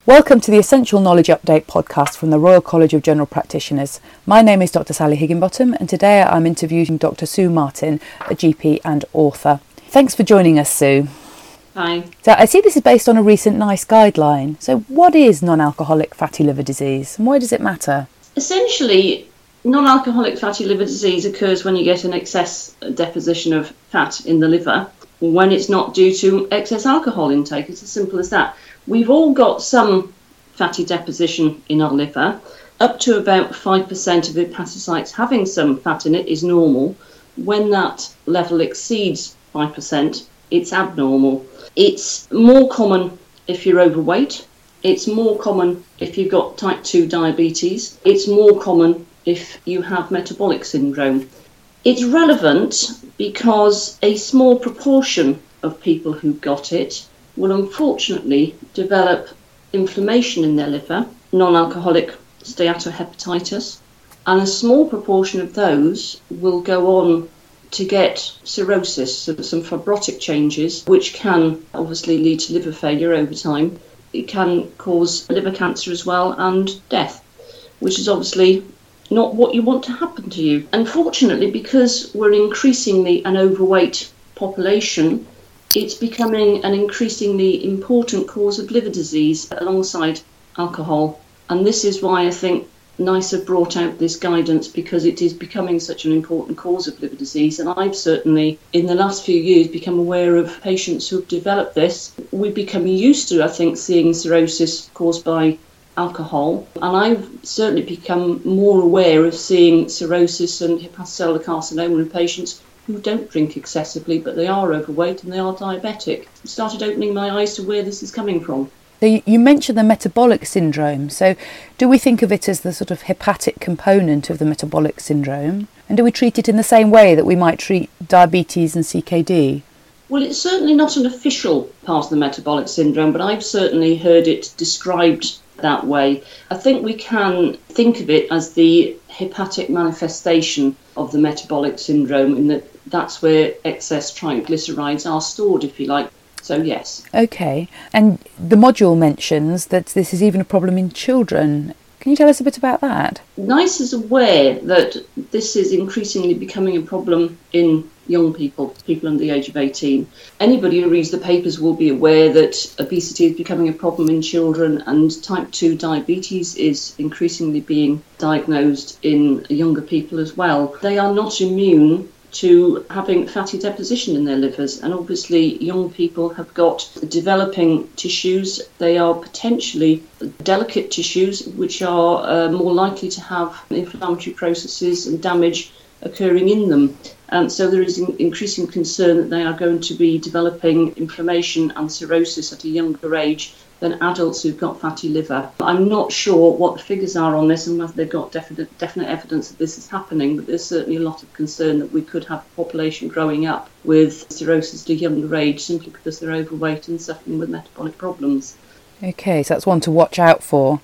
Welcome to the Essential Knowledge Update podcast from the Royal College of General Practitioners. My name is Dr. Sally Higginbottom, and today I'm interviewing Dr. Sue Martin, a GP and author. Thanks for joining us, Sue. Hi. So I see this is based on a recent NICE guideline. So what is non-alcoholic fatty liver disease and why does it matter? Essentially, non-alcoholic fatty liver disease occurs when you get an excess deposition of fat in the liver, when it's not due to excess alcohol intake. It's as simple as that. We've all got some fatty deposition in our liver. Up to about 5% of hepatocytes having some fat in it is normal. When that level exceeds 5%, it's abnormal. It's more common if you're overweight. It's more common if you've got type 2 diabetes. It's more common if you have metabolic syndrome. It's relevant because a small proportion of people who've got it will unfortunately develop inflammation in their liver, non-alcoholic steatohepatitis, and a small proportion of those will go on to get cirrhosis, so some fibrotic changes, which can obviously lead to liver failure over time. It can cause liver cancer as well and death, which is obviously not what you want to happen to you. Unfortunately, because we're increasingly an overweight population, it's becoming an increasingly important cause of liver disease alongside alcohol. And this is why I think NICE have brought out this guidance, because it is becoming such an important cause of liver disease. And I've certainly, in the last few years, become aware of patients who have developed this. We've become used to, I think, seeing cirrhosis caused by alcohol. And I've certainly become more aware of seeing cirrhosis and hepatocellular carcinoma in patients who don't drink excessively, but they are overweight and they are diabetic. It started opening my eyes to where this is coming from. So you mentioned the metabolic syndrome. So do we think of it as the sort of hepatic component of the metabolic syndrome? And do we treat it in the same way that we might treat diabetes and CKD? Well, it's certainly not an official part of the metabolic syndrome, but I've certainly heard it described that way. I think we can think of it as the hepatic manifestation of the metabolic syndrome, in that that's where excess triglycerides are stored, if you like. So yes. Okay. And the module mentions that this is even a problem in children. Can you tell us a bit about that? NICE is aware that this is increasingly becoming a problem in young people under the age of 18. Anybody who reads the papers will be aware that obesity is becoming a problem in children, and type 2 diabetes is increasingly being diagnosed in younger people as well. They are not immune to having fatty deposition in their livers, and obviously young people have got developing tissues. They are potentially delicate tissues which are more likely to have inflammatory processes and damage occurring in them. So there is increasing concern that they are going to be developing inflammation and cirrhosis at a younger age than adults who've got fatty liver. I'm not sure what the figures are on this and whether they've got definite evidence that this is happening, but there's certainly a lot of concern that we could have a population growing up with cirrhosis at a younger age simply because they're overweight and suffering with metabolic problems. Okay, so that's one to watch out for.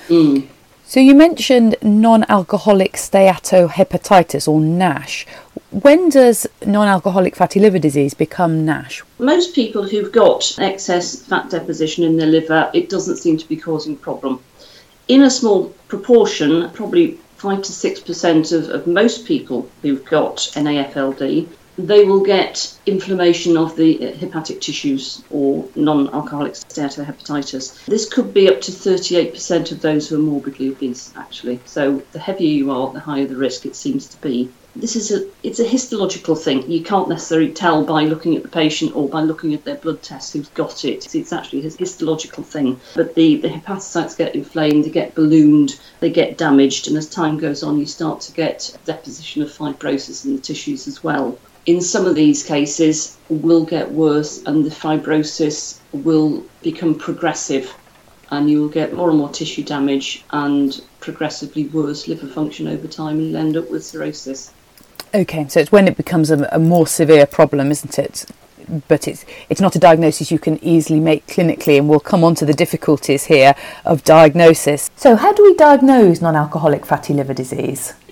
So you mentioned non-alcoholic steatohepatitis, or NASH. When does non-alcoholic fatty liver disease become NASH? Most people who've got excess fat deposition in their liver, it doesn't seem to be causing a problem. In a small proportion, probably 5 to 6% of most people who've got NAFLD, they will get inflammation of the hepatic tissues, or non-alcoholic steatohepatitis. This could be up to 38% of those who are morbidly obese, actually. So the heavier you are, the higher the risk it seems to be. It's a histological thing. You can't necessarily tell by looking at the patient or by looking at their blood tests who's got it. It's actually a histological thing. But the hepatocytes get inflamed, they get ballooned, they get damaged, and as time goes on you start to get deposition of fibrosis in the tissues as well. In some of these cases will get worse, and the fibrosis will become progressive, and you will get more and more tissue damage and progressively worse liver function over time, and you'll end up with cirrhosis. Okay, so it's when it becomes a more severe problem, isn't it? But it's not a diagnosis you can easily make clinically, and we'll come on to the difficulties here of diagnosis. So how do we diagnose non-alcoholic fatty liver disease?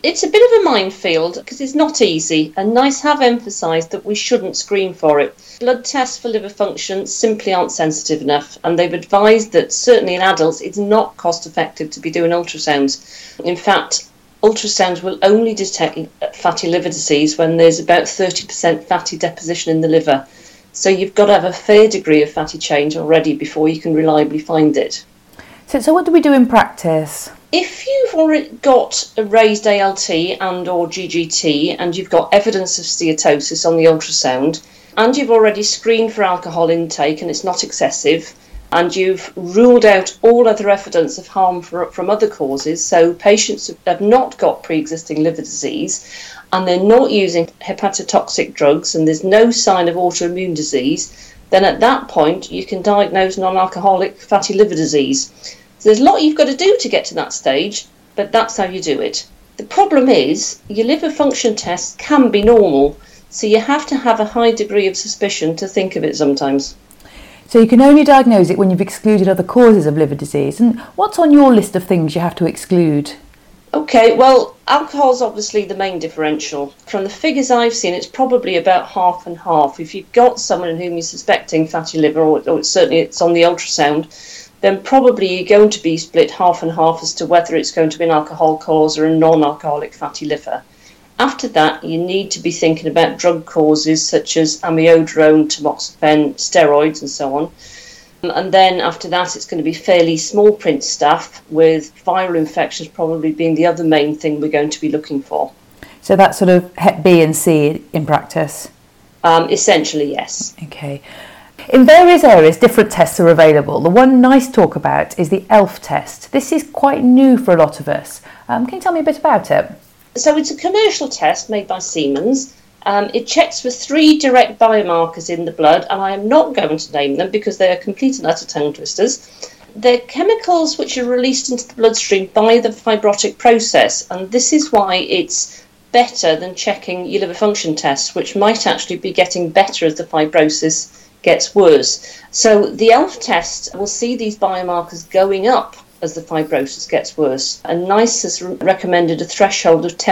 It's a bit of a minefield because it's not easy, and NICE have emphasised that we shouldn't screen for it. Blood tests for liver function simply aren't sensitive enough, and they've advised that certainly in adults it's not cost effective to be doing ultrasounds. In fact, ultrasounds will only detect fatty liver disease when there's about 30% fatty deposition in the liver. So you've got to have a fair degree of fatty change already before you can reliably find it. So what do we do in practice? If you've already got a raised ALT and or GGT and you've got evidence of steatosis on the ultrasound and you've already screened for alcohol intake and it's not excessive and you've ruled out all other evidence of harm from other causes, so patients have not got pre-existing liver disease and they're not using hepatotoxic drugs and there's no sign of autoimmune disease, then at that point you can diagnose non-alcoholic fatty liver disease. So there's a lot you've got to do to get to that stage, but that's how you do it. The problem is your liver function tests can be normal, so you have to have a high degree of suspicion to think of it sometimes. So you can only diagnose it when you've excluded other causes of liver disease. And what's on your list of things you have to exclude? Okay, well, alcohol's obviously the main differential. From the figures I've seen, it's probably about half and half. If you've got someone in whom you're suspecting fatty liver, or certainly it's on the ultrasound, then probably you're going to be split half and half as to whether it's going to be an alcohol cause or a non-alcoholic fatty liver. After that, you need to be thinking about drug causes such as amiodarone, tamoxifen, steroids and so on. And then after that, it's going to be fairly small print stuff, with viral infections probably being the other main thing we're going to be looking for. So that's sort of Hep B and C in practice? Essentially, yes. Okay. In various areas, different tests are available. The one NICE talk about is the ELF test. This is quite new for a lot of us. Can you tell me a bit about it? So it's a commercial test made by Siemens. It checks for 3 direct biomarkers in the blood, and I am not going to name them because they are complete and utter tongue twisters. They're chemicals which are released into the bloodstream by the fibrotic process, and this is why it's better than checking your liver function tests, which might actually be getting better as the fibrosis gets worse. So the ELF test will see these biomarkers going up as the fibrosis gets worse. And NICE has recommended a threshold of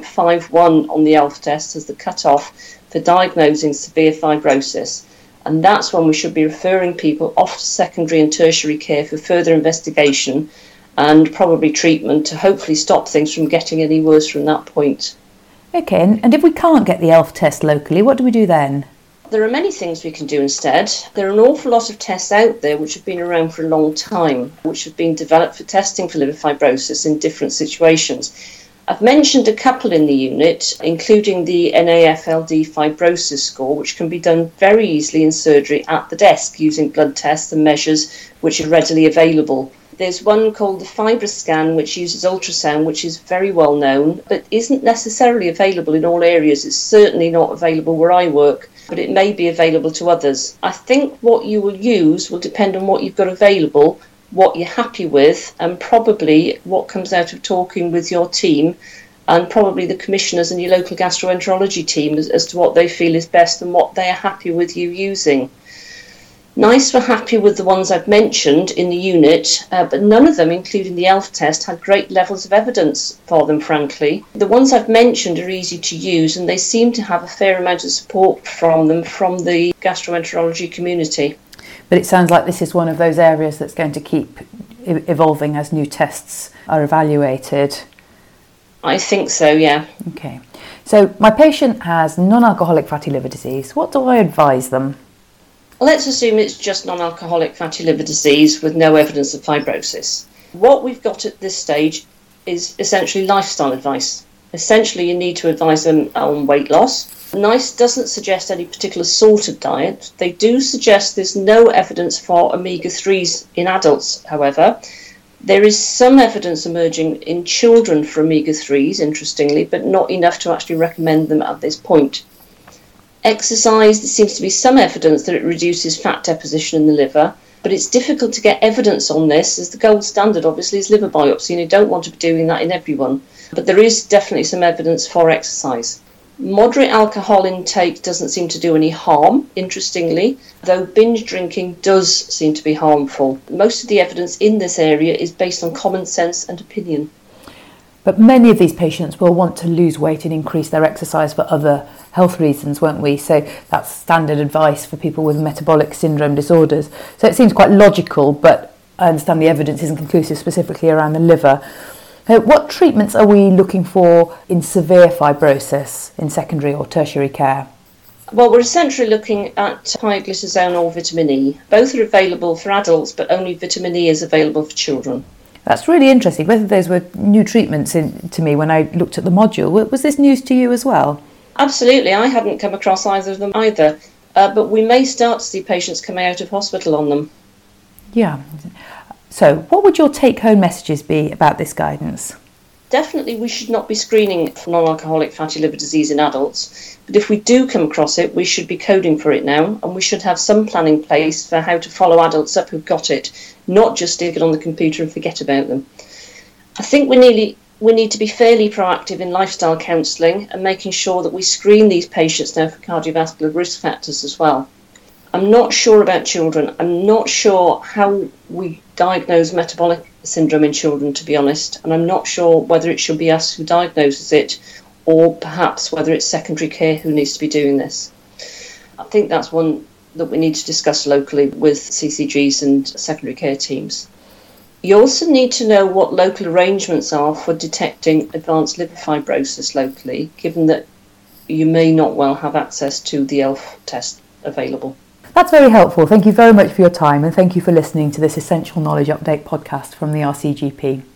10.51 on the ELF test as the cutoff for diagnosing severe fibrosis. And that's when we should be referring people off to secondary and tertiary care for further investigation and probably treatment to hopefully stop things from getting any worse from that point. Okay, and if we can't get the ELF test locally, what do we do then? There are many things we can do instead. There are an awful lot of tests out there which have been around for a long time, which have been developed for testing for liver fibrosis in different situations. I've mentioned a couple in the unit, including the NAFLD fibrosis score, which can be done very easily in surgery at the desk using blood tests and measures which are readily available. There's one called the FibroScan, which uses ultrasound, which is very well known, but isn't necessarily available in all areas. It's certainly not available where I work, but it may be available to others. I think what you will use will depend on what you've got available, what you're happy with, and probably what comes out of talking with your team and probably the commissioners and your local gastroenterology team as to what they feel is best and what they are happy with you using. NICE were happy with the ones I've mentioned in the unit, but none of them, including the ELF test, had great levels of evidence for them, frankly. The ones I've mentioned are easy to use, and they seem to have a fair amount of support from them from the gastroenterology community. But it sounds like this is one of those areas that's going to keep evolving as new tests are evaluated. I think so, yeah. Okay. So my patient has non-alcoholic fatty liver disease. What do I advise them? Let's assume it's just non-alcoholic fatty liver disease with no evidence of fibrosis. What we've got at this stage is essentially lifestyle advice. Essentially, you need to advise them on weight loss. NICE doesn't suggest any particular sort of diet. They do suggest there's no evidence for omega-3s in adults, however. There is some evidence emerging in children for omega-3s, interestingly, but not enough to actually recommend them at this point. Exercise, there seems to be some evidence that it reduces fat deposition in the liver, but it's difficult to get evidence on this, as the gold standard obviously is liver biopsy, and you don't want to be doing that in everyone. But there is definitely some evidence for exercise. Moderate alcohol intake doesn't seem to do any harm, interestingly, though binge drinking does seem to be harmful. Most of the evidence in this area is based on common sense and opinion. But many of these patients will want to lose weight and increase their exercise for other health reasons, won't we? So that's standard advice for people with metabolic syndrome disorders. So it seems quite logical, but I understand the evidence isn't conclusive specifically around the liver. What treatments are we looking for in severe fibrosis in secondary or tertiary care? Well, we're essentially looking at high glutathione or vitamin E. Both are available for adults, but only vitamin E is available for children. That's really interesting. Both of those were new treatments to me when I looked at the module. Was this news to you as well? Absolutely. I hadn't come across either of them either. But we may start to see patients coming out of hospital on them. Yeah. So what would your take-home messages be about this guidance? Definitely we should not be screening for non-alcoholic fatty liver disease in adults. But if we do come across it, we should be coding for it now, and we should have some plan in place for how to follow adults up who've got it, not just stick it on the computer and forget about them. I think we need to be fairly proactive in lifestyle counselling and making sure that we screen these patients now for cardiovascular risk factors as well. I'm not sure about children. I'm not sure how we diagnose metabolic syndrome in children, to be honest, and I'm not sure whether it should be us who diagnoses it or perhaps whether it's secondary care who needs to be doing this. I think that's one that we need to discuss locally with CCGs and secondary care teams. You also need to know what local arrangements are for detecting advanced liver fibrosis locally, given that you may not well have access to the ELF test available. That's very helpful. Thank you very much for your time, and thank you for listening to this Essential Knowledge Update podcast from the RCGP.